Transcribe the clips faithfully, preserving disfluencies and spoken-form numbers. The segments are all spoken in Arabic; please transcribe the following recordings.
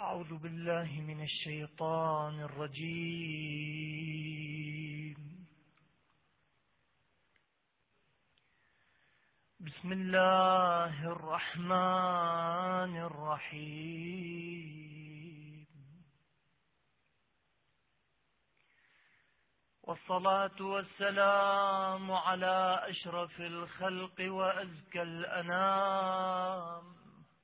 أعوذ بالله من الشيطان الرجيم. بسم الله الرحمن الرحيم. والصلاة والسلام على أشرف الخلق وأزكى الأنام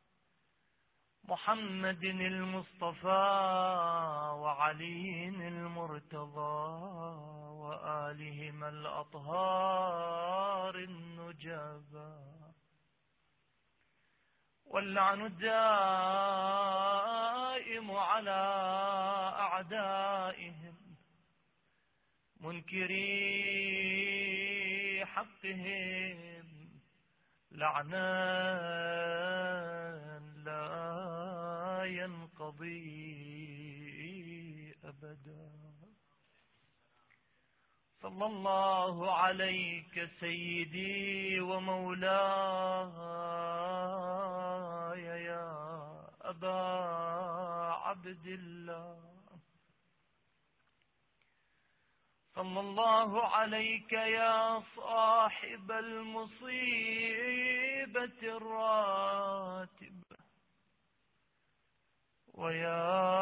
محمد المصطفى وعلي المرتضى وآلهما الأطهار النجبا، واللعن الدائم على أعدائهم منكري حقهم لعنا لا ينقضي أبدا. صلى الله عليك سيدي ومولاي يا أبا عبد الله. صلى الله عليك يا صاحب المصيبة الراتبة، ويا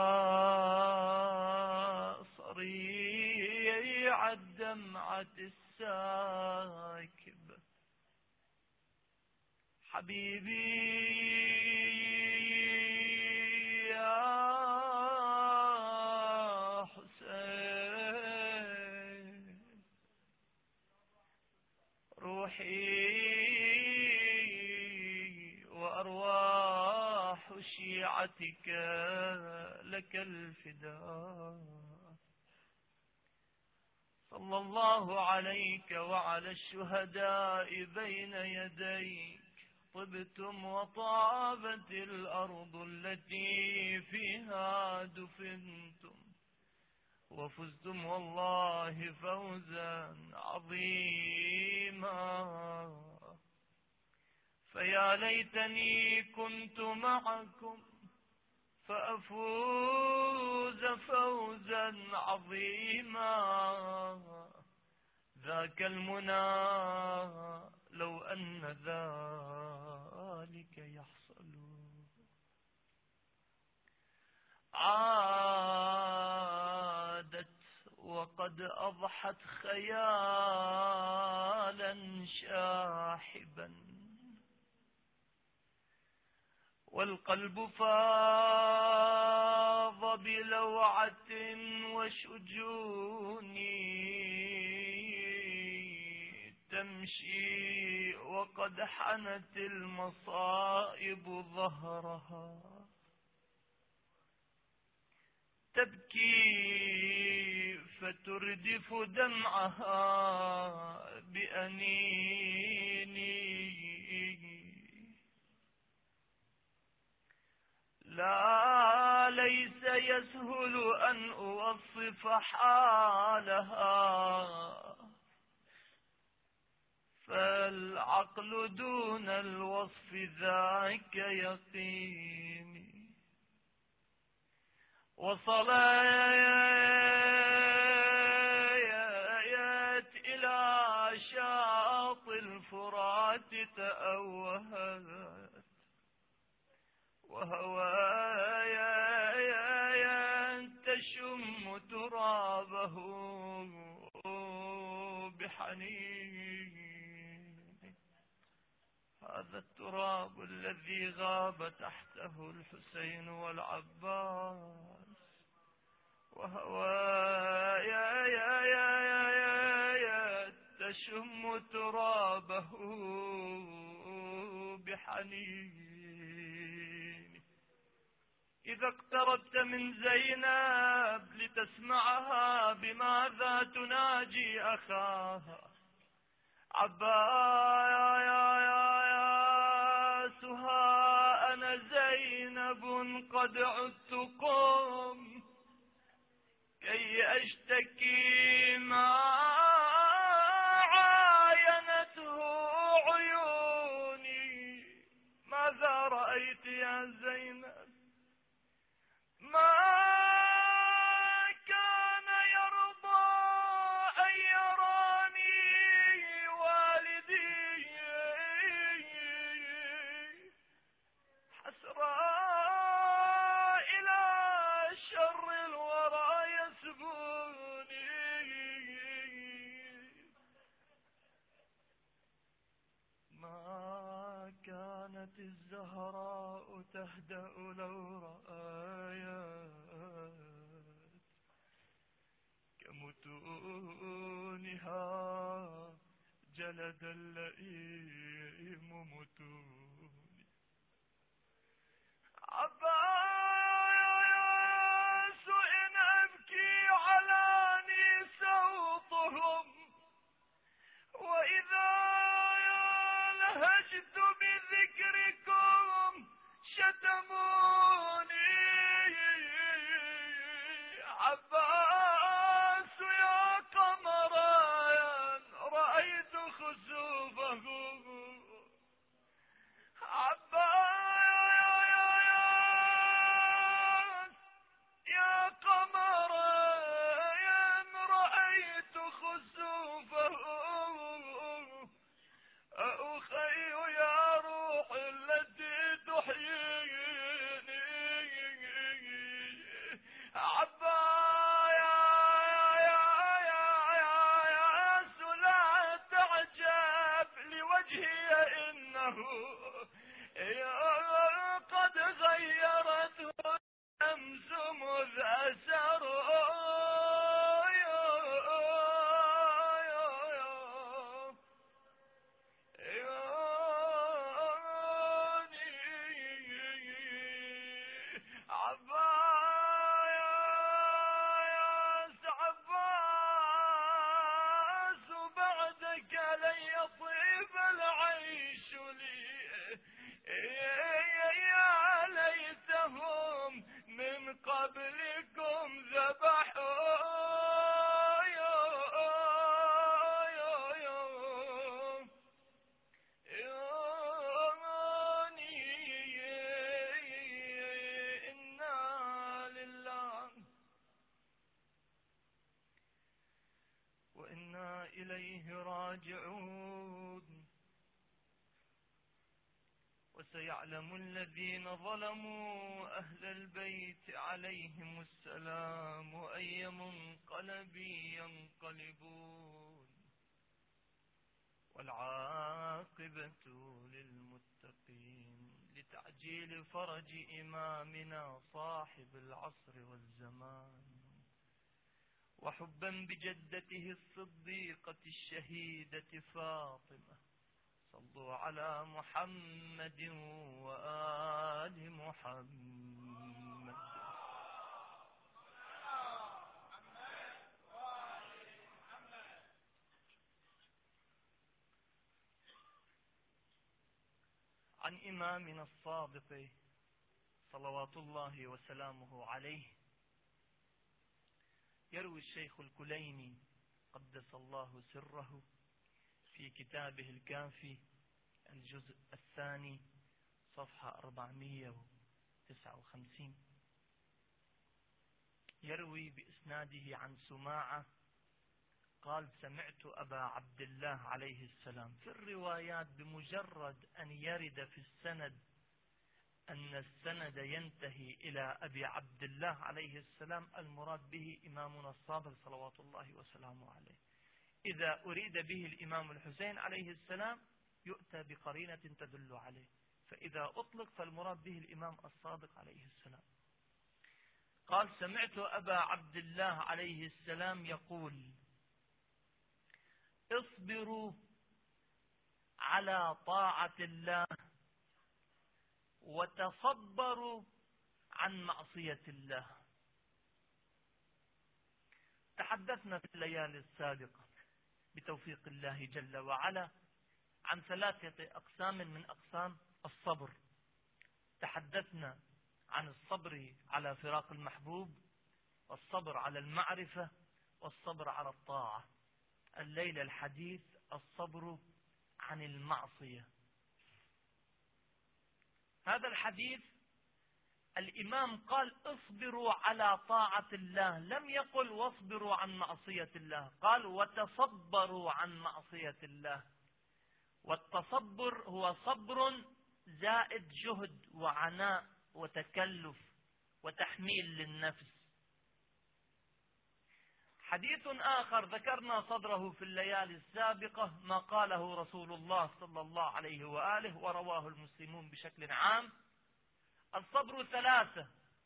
صريع الدمعة الساكبة. حبيبي يا حسين، روحي وأرواح شيعتك لك الفداء. صلى الله عليك وعلى الشهداء بين يديك، طبتم وطابت الأرض التي فيها دفنتم، وفزتم والله فوزا عظيما. فيا ليتني كنت معكم فأفوز فوزا عظيما. ذاك المنى لو أن ذلك يحصل. عادت وقد أضحت خيالا شاحبا، والقلب فاض بلوعة وشجون، تمشي وقد حنت المصائب ظهرها، تبكي فتردف دمعها بأنيني. لا ليس يسهل أن أوصف حالها، فالعقل دون الوصف ذاك يقيني. وصلت إلى شاطئ الفرات تأوهت، وهوايا تشم ترابه بحنين. هذا التراب الذي غاب تحته الحسين والعباس، وهوايا تشم ترابه بحنين. إذا اقتربت من زينب لتسمعها بماذا تناجي أخاها، عباسها أنا زينب قد عدت قم كي أشتكي ما عاينته عيوني. ماذا رأيت يا زينب؟ شر الورى يسبوني. ما كانت الزهراء تهدأ لو رأيت كمتونها جلد اللئيم متوني. عباس إن أبكي علاني صوتهم، وإذا لهجت بذكركم شتموني. عباس يا قمرا رأيت خسوفه، عباس يا قمرا رأيت خسوفه. أخي يا روح التي تحييني، عباس لا تعجب لوجهي إنه قد غيرته الشمس مذ أسروا. عباس عباس بعدك لن يطيب العيش لي، يا ليتهم من قبلكم ذبحوا. وإنا إليه راجعون. وسيعلم الذين ظلموا أهل البيت عليهم السلام أي منقلب ينقلبون. والعاقبة للمتقين. لتعجيل فرج إمامنا صاحب العصر والزمان، وحبا بجدته الصديقة الشهيدة فاطمة، صلوا على محمد وآل محمد. عن إمامنا الصادق صلوات الله وسلامه عليه يروي الشيخ الكليني قدس الله سره في كتابه الكافي الجزء الثاني صفحة أربعمئة وتسعة وخمسين، يروي بإسناده عن سماعة قال: سمعت أبا عبد الله عليه السلام. في الروايات بمجرد أن يرد في السند أن السند ينتهي إلى أبي عبد الله عليه السلام المراد به إمامنا الصادق صلوات الله وسلامه عليه. إذا أريد به الإمام الحسين عليه السلام يؤتى بقرينة تدل عليه، فإذا أطلق فالمراد به الإمام الصادق عليه السلام. قال: سمعت أبا عبد الله عليه السلام يقول: اصبروا على طاعة الله وتصبروا عن معصية الله. تحدثنا في الليالي السابقة بتوفيق الله جل وعلا عن ثلاثة أقسام من أقسام الصبر. تحدثنا عن الصبر على فراق المحبوب، والصبر على المعرفة، والصبر على الطاعة. الليلة الحديث الصبر عن المعصية. هذا الحديث الإمام قال: اصبروا على طاعة الله، لم يقل واصبروا عن معصية الله، قال وتصبروا عن معصية الله. والتصبر هو صبر زائد جهد وعناء وتكلف وتحميل للنفس. حديث آخر ذكرنا صدره في الليالي السابقة، ما قاله رسول الله صلى الله عليه وآله ورواه المسلمون بشكل عام: الصبر ثلاثة: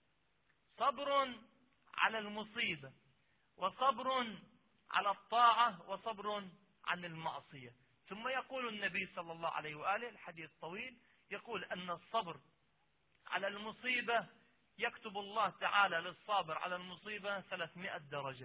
صبر على المصيبة، وصبر على الطاعة، وصبر عن المعصية. ثم يقول النبي صلى الله عليه وآله، الحديث طويل، يقول أن الصبر على المصيبة يكتب الله تعالى للصابر على المصيبة ثلاثمائة درجة،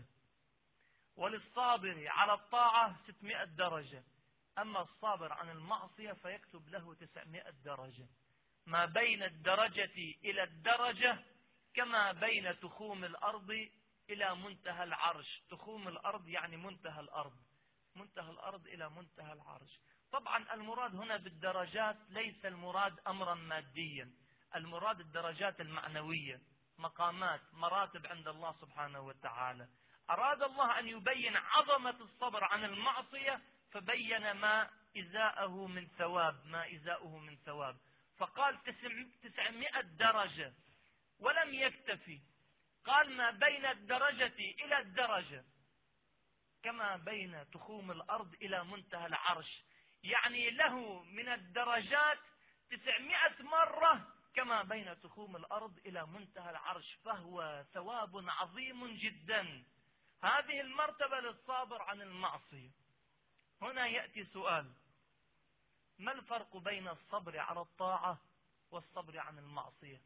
وللصابر على الطاعة ستمائة درجة، أما الصابر عن المعصية فيكتب له تسعمائة درجة. ما بين الدرجة إلى الدرجة كما بين تخوم الأرض إلى منتهى العرش. تخوم الأرض يعني منتهى الأرض، منتهى الأرض إلى منتهى العرش. طبعا المراد هنا بالدرجات ليس المراد أمرا ماديا، المراد الدرجات المعنوية، مقامات، مراتب عند الله سبحانه وتعالى. أراد الله أن يبين عظمة الصبر عن المعصية فبين ما إزاءه من ثواب، ما إزاءه من ثواب، فقال تسعمائة درجة. ولم يكتفي، قال ما بين الدرجة إلى الدرجة كما بين تخوم الأرض إلى منتهى العرش، يعني له من الدرجات تسعمائة مرة كما بين تخوم الأرض إلى منتهى العرش، فهو ثواب عظيم جدا. هذه المرتبة للصابر عن المعصية. هنا يأتي سؤال: ما الفرق بين الصبر على الطاعة والصبر عن المعصية؟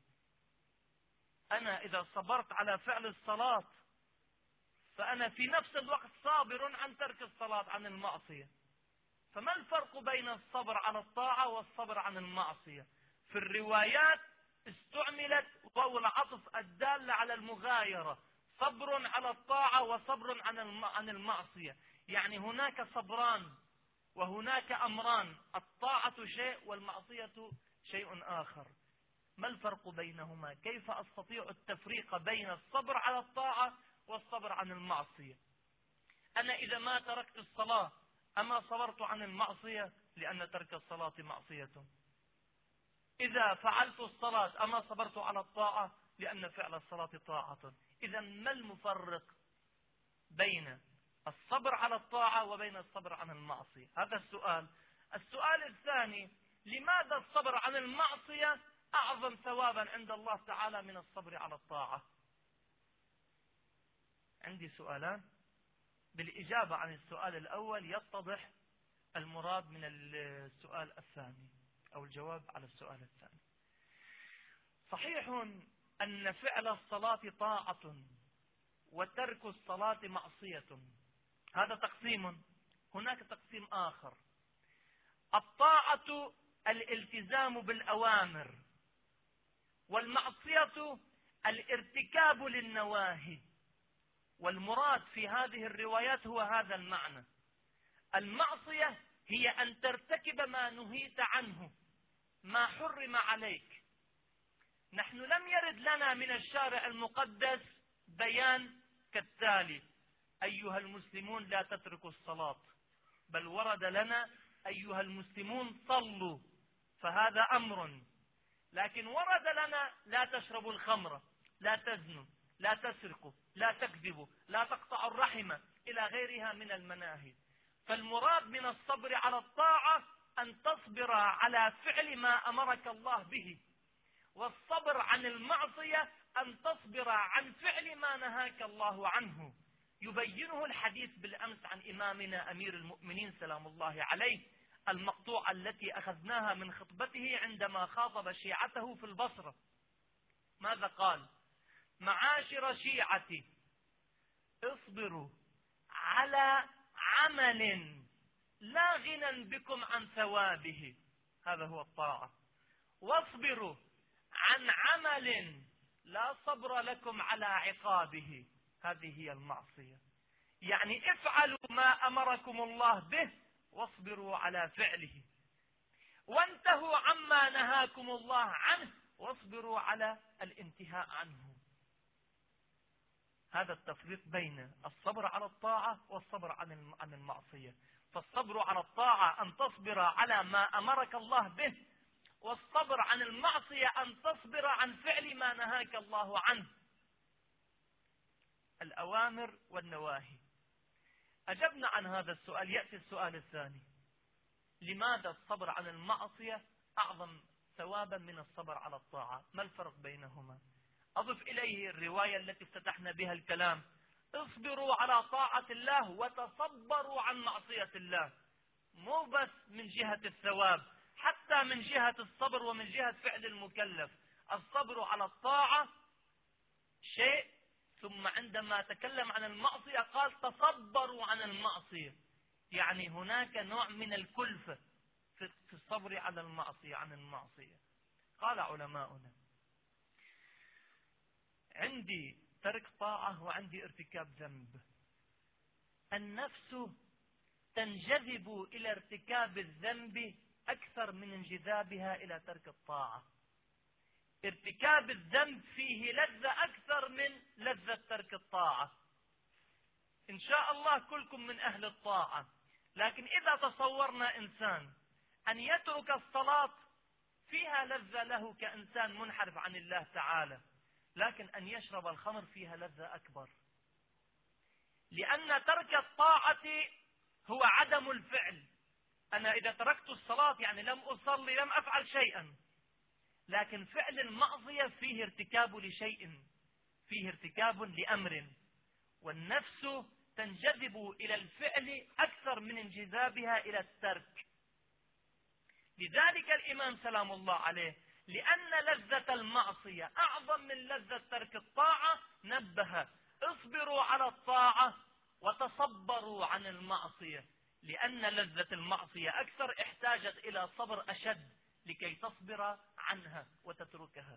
أنا إذا صبرت على فعل الصلاة فأنا في نفس الوقت صابر عن ترك الصلاة عن المعصية، فما الفرق بين الصبر على الطاعة والصبر عن المعصية؟ في الروايات استعملت واو العطف الدالة على المغايرة، صبر على الطاعة وصبر عن المعصية، يعني هناك صبران وهناك أمران، الطاعة شيء والمعصية شيء آخر. ما الفرق بينهما؟ كيف أستطيع التفريق بين الصبر على الطاعة والصبر عن المعصية؟ أنا إذا ما تركت الصلاة أما صبرت عن المعصية لأن ترك الصلاة معصية؟ إذا فعلت الصلاة أما صبرت على الطاعة لأن فعل الصلاة طاعة؟ إذا ما المفرق بين الصبر على الطاعة وبين الصبر عن المعصية؟ هذا السؤال. السؤال الثاني: لماذا الصبر عن المعصية أعظم ثوابا عند الله تعالى من الصبر على الطاعة؟ عندي سؤالان، بالإجابة عن السؤال الأول يتضح المراد من السؤال الثاني أو الجواب على السؤال الثاني. صحيح أن فعل الصلاة طاعة وترك الصلاة معصية، هذا تقسيم. هناك تقسيم آخر: الطاعة الالتزام بالأوامر، والمعصية الارتكاب للنواهي. والمراد في هذه الروايات هو هذا المعنى. المعصية هي أن ترتكب ما نهيت عنه، ما حرم عليك. نحن لم يرد لنا من الشارع المقدس بيان كالتالي: أيها المسلمون لا تتركوا الصلاة، بل ورد لنا أيها المسلمون صلوا، فهذا أمر. لكن ورد لنا لا تشربوا الخمر، لا تزنوا، لا تسرقوا، لا تكذبوا، لا تقطعوا الرحم، إلى غيرها من المناهي. فالمراد من الصبر على الطاعة أن تصبر على فعل ما أمرك الله به، والصبر عن المعصية أن تصبر عن فعل ما نهاك الله عنه. يبينه الحديث بالأمس عن إمامنا أمير المؤمنين سلام الله عليه، المقطوعة التي أخذناها من خطبته عندما خاطب شيعته في البصرة. ماذا قال؟ معاشر شيعتي، اصبروا على عمل لا غنى بكم عن ثوابه، هذا هو الطاعة، واصبروا عن عمل لا صبر لكم على عقابه، هذه هي المعصية. يعني افعلوا ما أمركم الله به واصبروا على فعله، وانتهوا عما نهاكم الله عنه واصبروا على الانتهاء عنه. هذا التفريق بين الصبر على الطاعة والصبر عن المعصية. فالصبر على الطاعة أن تصبر على ما أمرك الله به، والصبر عن المعصية أن تصبر عن فعل ما نهاك الله عنه، الأوامر والنواهي. أجبنا عن هذا السؤال. يأتي السؤال الثاني: لماذا الصبر عن المعصية أعظم ثوابا من الصبر على الطاعة؟ ما الفرق بينهما؟ أضف إليه الرواية التي افتتحنا بها الكلام: اصبروا على طاعة الله وتصبروا عن معصية الله. مو بس من جهة الثواب، حتى من جهة الصبر ومن جهة فعل المكلف. الصبر على الطاعة شيء، ثم عندما تكلم عن المعصية قال تصبروا عن المعصية، يعني هناك نوع من الكلفة في الصبر على المعصية عن المعصية. قال علماؤنا: عندي ترك طاعة وعندي ارتكاب ذنب. النفس تنجذب إلى ارتكاب الذنب أكثر من انجذابها إلى ترك الطاعة. ارتكاب الذنب فيه لذة أكثر من لذة ترك الطاعة. إن شاء الله كلكم من أهل الطاعة، لكن إذا تصورنا إنسان أن يترك الصلاة فيها لذة له كإنسان منحرف عن الله تعالى، لكن أن يشرب الخمر فيها لذة أكبر، لأن ترك الطاعة هو عدم الفعل. أنا إذا تركت الصلاة يعني لم أصلي، لم أفعل شيئا، لكن فعل المعصية فيه ارتكاب لشيء، فيه ارتكاب لأمر، والنفس تنجذب إلى الفعل أكثر من انجذابها إلى الترك. لذلك الإمام سلام الله عليه، لأن لذة المعصية أعظم من لذة ترك الطاعة، نبه: اصبروا على الطاعة وتصبروا عن المعصية، لأن لذة المعصية أكثر، احتاجت إلى صبر أشد لكي تصبر عنها وتتركها.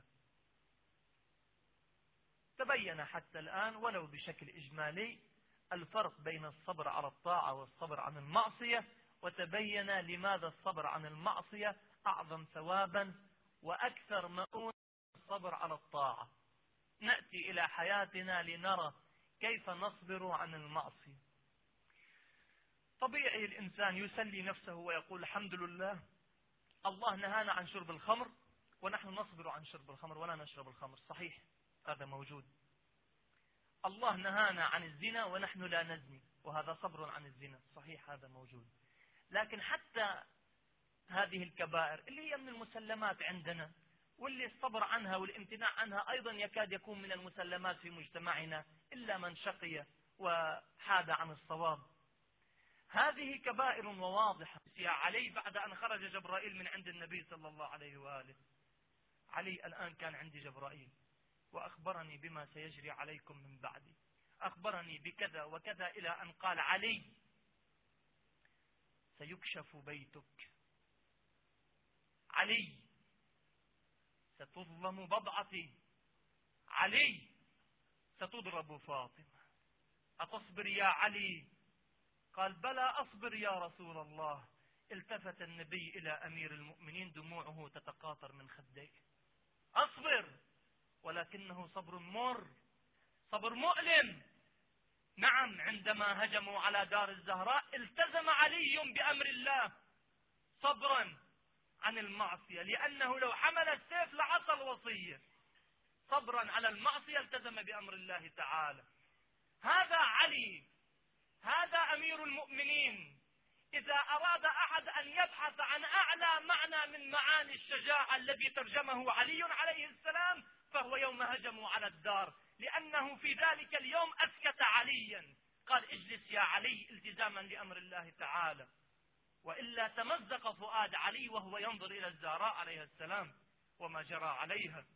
تبين حتى الآن ولو بشكل إجمالي الفرق بين الصبر على الطاعة والصبر عن المعصية، وتبين لماذا الصبر عن المعصية أعظم ثوابا وأكثر مؤونة الصبر على الطاعة. نأتي إلى حياتنا لنرى كيف نصبر عن المعصية. طبيعي الإنسان يسلي نفسه ويقول: الحمد لله الله نهانا عن شرب الخمر ونحن نصبر عن شرب الخمر ولا نشرب الخمر. صحيح، هذا موجود. الله نهانا عن الزنا ونحن لا نزني، وهذا صبر عن الزنا. صحيح، هذا موجود. لكن حتى هذه الكبائر اللي هي من المسلمات عندنا، واللي الصبر عنها والامتناع عنها أيضا يكاد يكون من المسلمات في مجتمعنا، إلا من شقي وحاد عن الصواب. هذه كبائر وواضحة. يا علي بعد أن خرج جبرائيل من عند النبي صلى الله عليه وآله: علي الآن كان عندي جبرائيل وأخبرني بما سيجري عليكم من بعدي، أخبرني بكذا وكذا، إلى أن قال: علي سيكشف بيتك، علي ستظلم بضعتي، علي ستضرب فاطمة، أتصبر يا علي؟ قال: بلى أصبر يا رسول الله. التفت النبي إلى أمير المؤمنين دموعه تتقاطر من خديه: أصبر، ولكنه صبر مر، صبر مؤلم. نعم، عندما هجموا على دار الزهراء التزم علي بأمر الله صبرا عن المعصية، لأنه لو حمل السيف لعصى الوصية. صبرا على المعصية التزم بأمر الله تعالى. هذا علي، هذا أمير المؤمنين. إذا أراد أحد أن يبحث عن أعلى معنى من معاني الشجاعة الذي ترجمه علي عليه السلام، فهو يوم هجموا على الدار، لأنه في ذلك اليوم أسكت عليا، قال: اجلس يا علي، التزاما لأمر الله تعالى. وإلا تمزق فؤاد علي وهو ينظر إلى الزهراء عليها السلام وما جرى عليها.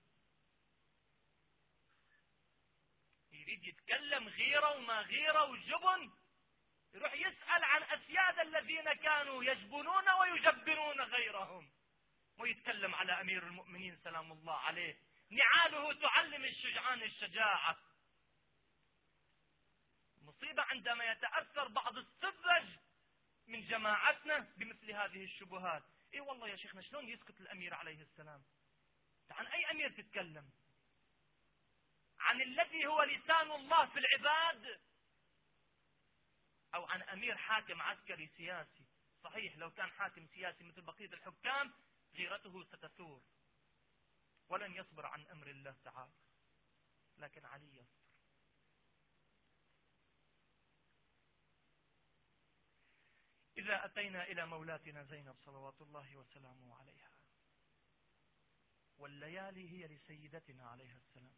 يريد يتكلم غيرة وما غيرة وجبن، يروح يسأل عن أسياد الذين كانوا يجبنون ويجبنون غيرهم، ويتكلم على أمير المؤمنين سلام الله عليه. نعاله تعلم الشجعان الشجاعة. مصيبة عندما يتأثر بعض السذج من جماعتنا بمثل هذه الشبهات. اي والله يا شيخنا، شلون يسكت الأمير عليه السلام؟ عن أي أمير تتكلم؟ عن الذي هو لسان الله في العباد، أو عن أمير حاكم عسكري سياسي؟ صحيح، لو كان حاكم سياسي مثل بقية الحكام غيرته ستثور ولن يصبر عن أمر الله تعالى، لكن علي يصبر. إذا أتينا إلى مولاتنا زينب صلوات الله وسلامه عليها، والليالي هي لسيدتنا عليها السلام،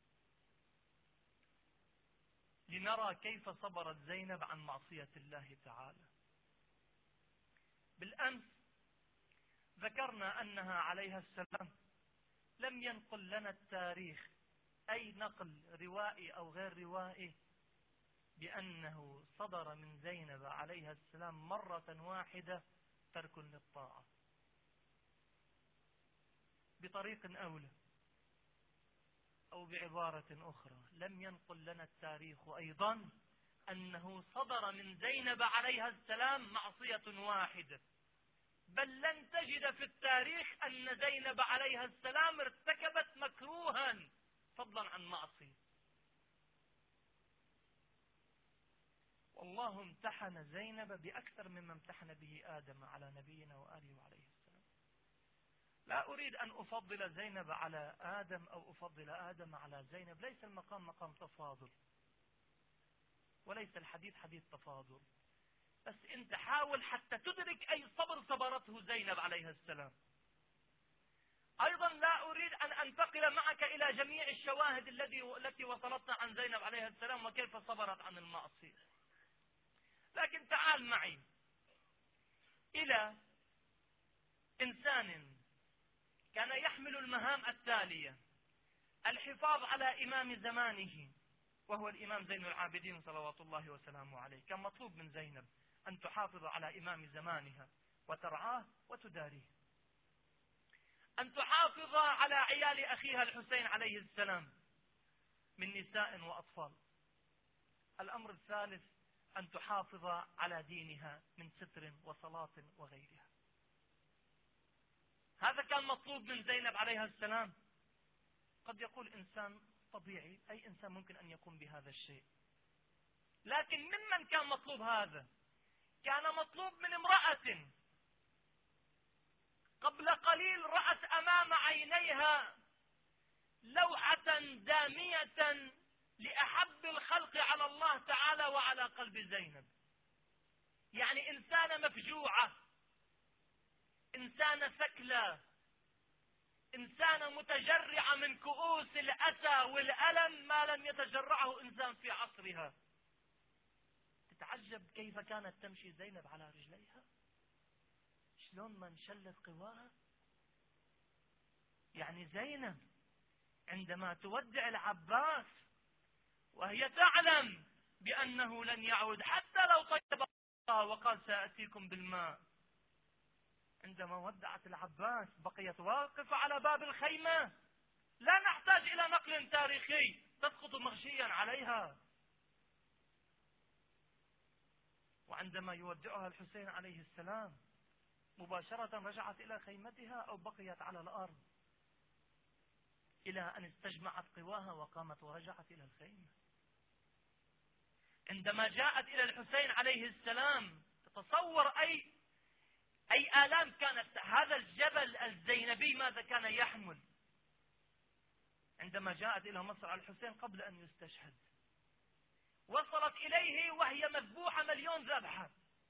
لنرى كيف صبرت زينب عن معصية الله تعالى. بالأمس ذكرنا أنها عليها السلام لم ينقل لنا التاريخ أي نقل روائي أو غير روائي بأنه صدر من زينب عليها السلام مرة واحدة ترك للطاعة بطريق أولى، أو بعبارة أخرى لم ينقل لنا التاريخ أيضا أنه صدر من زينب عليها السلام معصية واحدة، بل لن تجد في التاريخ أن زينب عليها السلام ارتكبت مكروها فضلا عن معصية. والله امتحن زينب بأكثر مما امتحن به آدم على نبينا وآله عليه السلام. لا أريد أن أفضل زينب على آدم أو أفضل آدم على زينب، ليس المقام مقام تفاضل، وليس الحديث حديث تفاضل، بس أنت حاول حتى تدرك أي صبر صبرته زينب عليها السلام. أيضا لا أريد أن أنتقل معك إلى جميع الشواهد التي وصلتنا عن زينب عليها السلام وكيف صبرت عن المعصية، لكن تعال معي إلى إنسان كان يحمل المهام التالية: الحفاظ على إمام زمانه وهو الإمام زين العابدين صلوات الله وسلامه عليه. كان مطلوب من زينب أن تحافظ على إمام زمانها وترعاه وتداريه، أن تحافظ على عيال أخيها الحسين عليه السلام من نساء وأطفال. الأمر الثالث أن تحافظ على دينها من ستر وصلاة وغيرها. هذا كان مطلوب من زينب عليها السلام. قد يقول إنسان طبيعي، أي إنسان ممكن أن يقوم بهذا الشيء، لكن ممن كان مطلوب هذا؟ كان مطلوب من امرأة قبل قليل رأت أمام عينيها لوحة دامية لأحب الخلق على الله تعالى وعلى قلب زينب، يعني إنسانة مفجوعة، إنسانة ثكلى، إنسانة متجرعة من كؤوس الأسى والألم ما لم يتجرعه إنسان في عصرها. تتعجب كيف كانت تمشي زينب على رجليها، شلون ما انشلت قواها. يعني زينب عندما تودع العباس وهي تعلم بأنه لن يعود حتى لو طيب الله وقال سأتيكم بالماء، عندما ودعت العباس بقيت واقفة على باب الخيمة، لا نحتاج إلى نقل تاريخي، تسقط مغشيا عليها. وعندما يودعها الحسين عليه السلام مباشرة رجعت إلى خيمتها أو بقيت على الأرض إلى أن استجمعت قواها وقامت ورجعت إلى الخيمة. عندما جاءت إلى الحسين عليه السلام تتصور أي أي آلام كانت هذا الجبل الزينبي ماذا كان يحمل. عندما جاءت إلى مصر الحسين قبل أن يستشهد وصلت إليه وهي مذبوحة مليون ذبحة،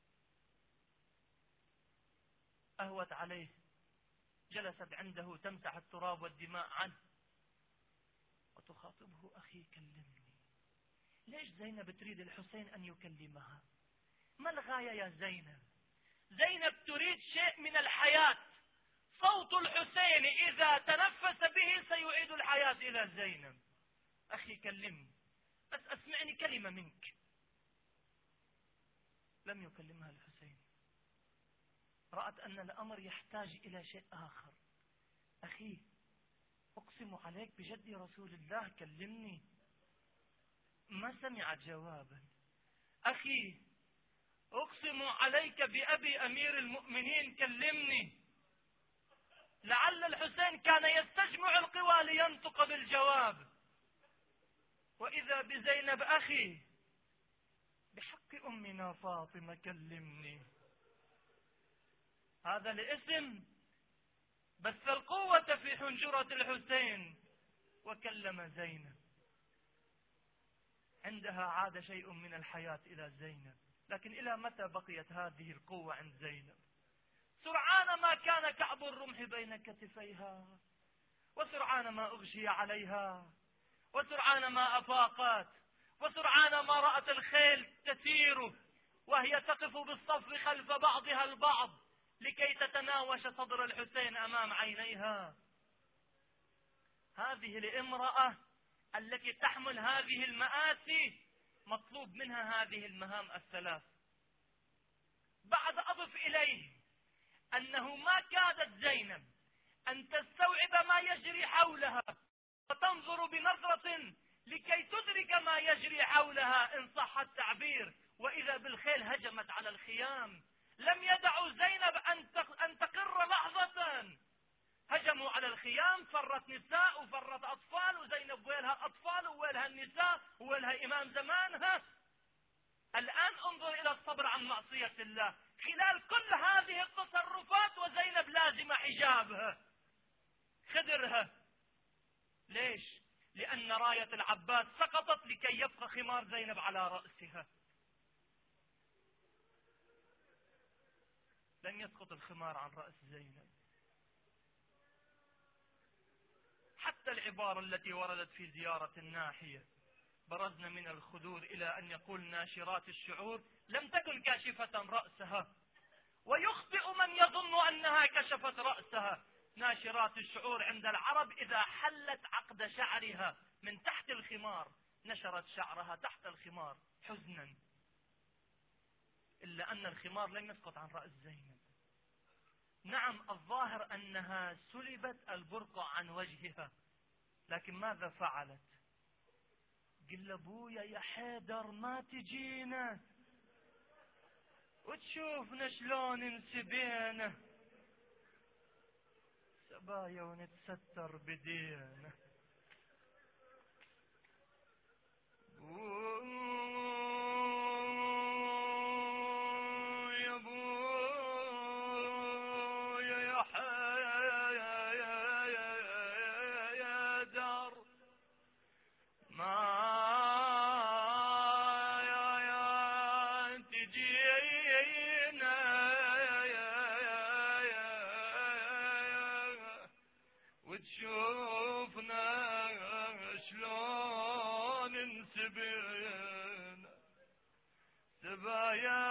أهوت عليه، جلست عنده تمسح التراب والدماء عنه وتخاطبه: أخي كلمني. ليش زينب تريد الحسين أن يكلمها؟ ما الغاية يا زينب؟ زينب تريد شيء من الحياة، صوت الحسين إذا تنفس به سيعيد الحياة إلى زينب. أخي كلمني، بس أسمعني كلمة منك. لم يكلمها الحسين، رأت أن الأمر يحتاج إلى شيء آخر. أخي أقسم عليك بجد رسول الله كلمني. ما سمعت جوابا. أخي أقسم عليك بأبي أمير المؤمنين كلمني. لعل الحسين كان يستجمع القوى لينطق بالجواب، وإذا بزينب: أخي بحق أمنا فاطمة كلمني. هذا الاسم بث القوة في حنجرة الحسين وكلم زينب. عندها عاد شيء من الحياة إلى زينب، لكن إلى متى بقيت هذه القوة عند زينب؟ سرعان ما كان كعب الرمح بين كتفيها، وسرعان ما أغشي عليها، وسرعان ما أفاقت، وسرعان ما رأت الخيل تسير وهي تقف بالصف خلف بعضها البعض لكي تتناوش صدر الحسين أمام عينيها. هذه الامرأة التي تحمل هذه المآسي مطلوب منها هذه المهام الثلاث. بعد أضف إليه أنه ما كادت زينب أن تستوعب ما يجري حولها وتنظر بنظرة لكي تدرك ما يجري حولها إن صح التعبير، وإذا بالخيل هجمت على الخيام. لم يدعوا زينب أن تقر لحظة، هجموا على الخيام، فرت نساء وفرت أطفال، وزينب ويلها أطفال وويلها النساء وويلها إمام زمانها. الآن انظر إلى الصبر عن معصية الله خلال كل هذه التصرفات وزينب لازم حجابها خدرها. ليش؟ لأن راية العباس سقطت لكي يبقى خمار زينب على رأسها. لن يسقط الخمار عن رأس زينب. حتى العبارة التي وردت في زيارة الناحية، برزنا من الخدور إلى أن يقول ناشرات الشعور، لم تكن كاشفة رأسها، ويخطئ من يظن أنها كشفت رأسها. ناشرات الشعور عند العرب إذا حلت عقد شعرها من تحت الخمار نشرت شعرها تحت الخمار حزنا، إلا أن الخمار لم يسقط عن رأس زينب. نعم الظاهر أنها سلبت البرقع عن وجهها، لكن ماذا فعلت؟ قل أبويا يا حيدر ما تجينا وتشوفنا شلون انسبينا سبايا ونتستر بدينا. يا ابويا يا حيدر ما وتشوفنا شلون انسبينا سبايا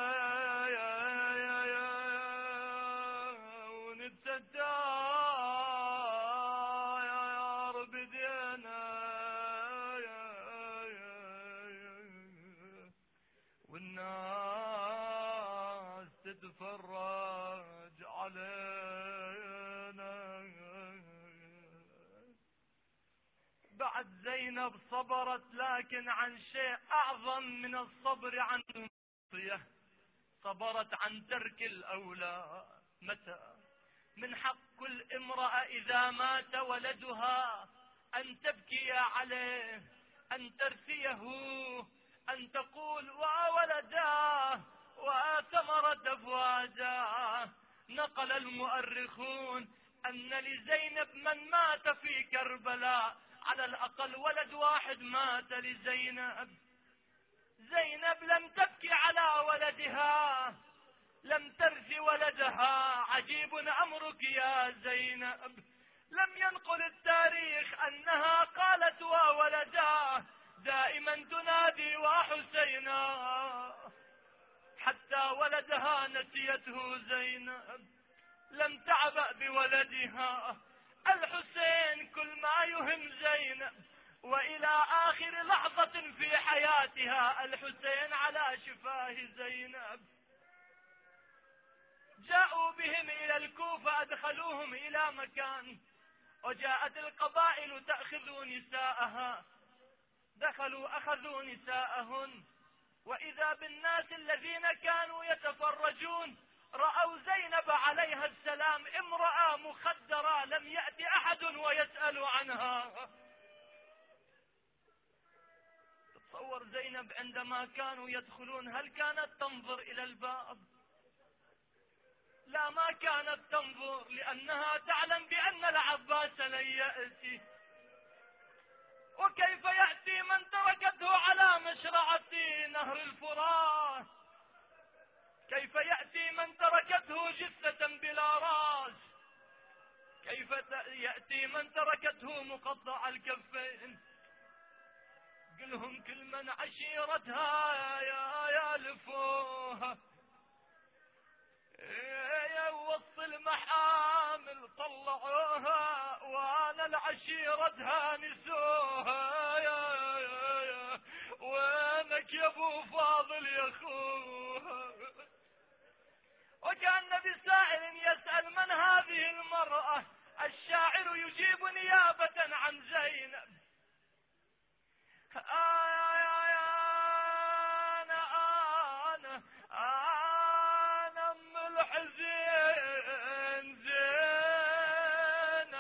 ونتستار بدينا والناس تتفرج علينا. بعد زينب صبرت، لكن عن شيء أعظم من الصبر عن المعصية، صبرت عن ترك الأولى. متى؟ من حق كل امرأة إذا مات ولدها أن تبكي عليه، أن ترثيه، أن تقول وولداه وثمرة فؤاداه. نقل المؤرخون أن لزينب من مات في كربلاء على الأقل ولد واحد مات لزينب. زينب لم تبكي على ولدها، لم ترث ولدها. عجيب أمرك يا زينب. لم ينقل التاريخ أنها قالت وولداه، دائما تنادي وحسينا، حتى ولدها نسيته زينب. لم تعبأ بولدها. الحسين كل ما يهم زينب، وإلى آخر لحظة في حياتها الحسين على شفاه زينب. جاءوا بهم إلى الكوفة، أدخلوهم إلى مكان، وجاءت القبائل تأخذ نساءها. دخلوا أخذوا نساءهن، وإذا بالناس الذين كانوا يتفرجون رأوا زينب عليها السلام امرأة مخدرة لم يأتي أحد ويسأل عنها. تصور زينب عندما كانوا يدخلون هل كانت تنظر إلى الباب؟ لا ما كانت تنظر لأنها تعلم بأن العباس لن يأتي. وكيف يأتي من تركته على مشرعة نهر الفرات؟ كيف يأتي من تركته جثة بلا رأس؟ كيف يأتي من تركته مقطع الكفين؟ قلهم كل من عشيرتها يا يالفوها، يا وسط المحامل طلعوها وانا العشيرتها نسوها. يا يا يا وينك يا ابو فاضل يا اخوها؟ وكان بسائل يسأل من هذه المرأة، الشاعر يجيب نيابة عن زينب. أنا أنا أنا أم الحزين زينب.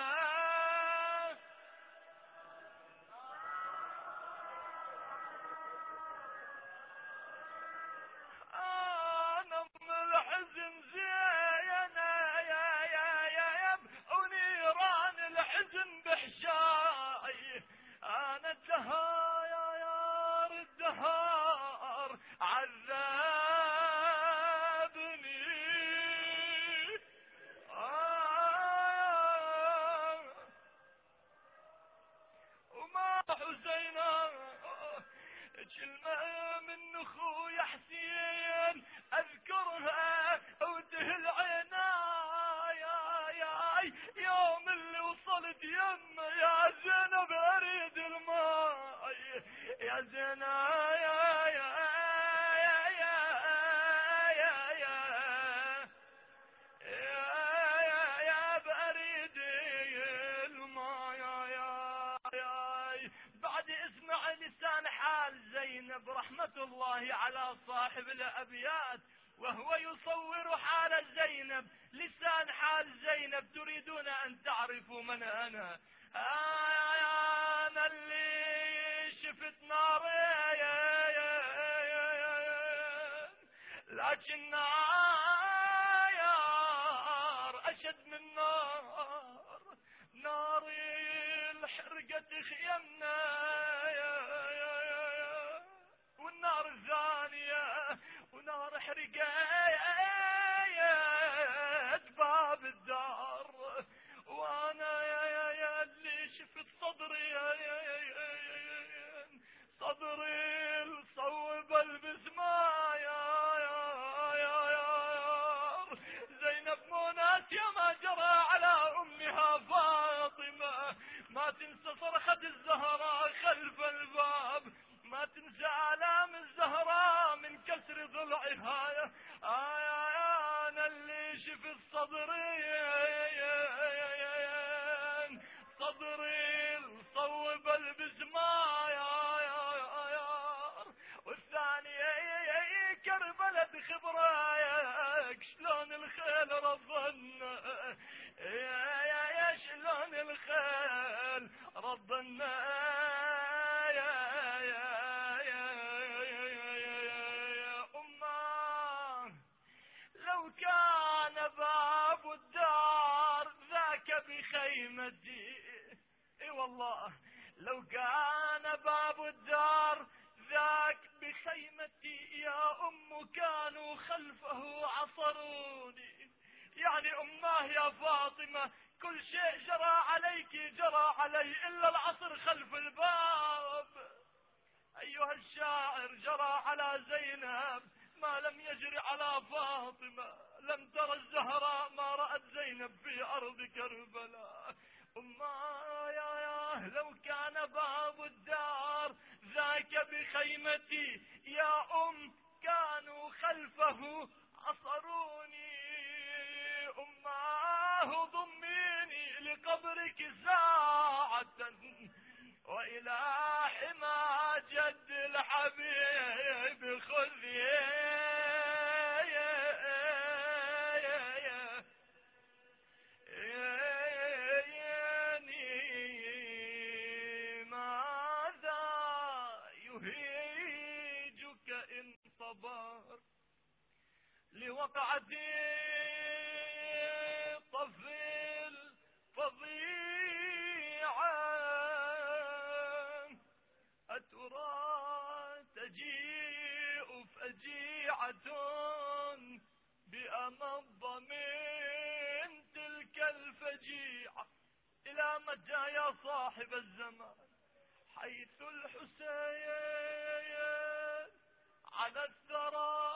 أنا أم الحزن زينب يا يا يا ونيران الحزن بحشاي. أنا الدهار الدهار عذابني. آه وما حزينا كلمة من اخويا حسين اذكرها وتهل عنايا. يوم اللي وصلت يم يا زينب اريد الماء. يا زينب يا يا يا يا يا يا يا يا باريد الماء. يا يا بعد اسمع لسان حال زينب رحمة الله على صاحب الأبيات وهو يصور حال زينب. لسان حال زينب تريدون أن تعرفوا من أنا؟ أنا اللي شفت ناري لكن نار أشد من نار. ناري الحرقة خيمنا والنار الثانية ونار حرقت باب الدار. وانا يا يا يا اللي شفت صدري يا يا يا يا صدري الصوب البسمة يا يا يا يا زينب مو ناسية ما جرى على امها فاطمة. ما تنسى صرخة الزهراء خلف الباب، ما تنسى آلام الزهراء من كسر ضلعها. آه أنا اللي شفت صدري صدري الصوب البسمة يا يا يا والثانية كربلة خبراك شلون الخيل رضنا. يا يا يا شلون الخيل رضنا. بخيمتي اي والله لو كان باب الدار ذاك بخيمتي يا ام كانوا خلفه عصروني. يعني اماه يا فاطمة كل شيء جرى عليك جرى علي الا العصر خلف الباب. ايها الشاعر جرى على زينب ما لم يجري على فاطمة. لم ترى الزهراء ما رأت زينب في أرض كربلاء. أما يا يا لو كان باب الدار ذاك بخيمتي يا أم كانوا خلفه عصروني. أماه ضميني لقبرك ساعة وإلى حما جد الحبيب خذي. لوقعتي صفي الفظيعة أترى تجيء فجيعة بأمض من تلك الفجيعة. إلى متى يا صاحب الزمان حيث الحسين على الثرى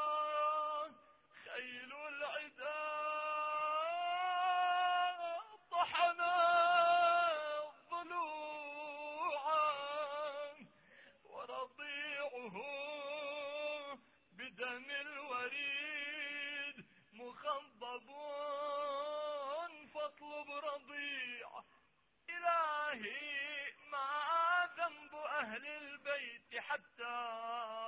خيل العداء طحنا ضلوعا ورضيعه بدم الوريد مخضب فاطلب رضيعه. إلهي ما ذنب أهل البيت حتى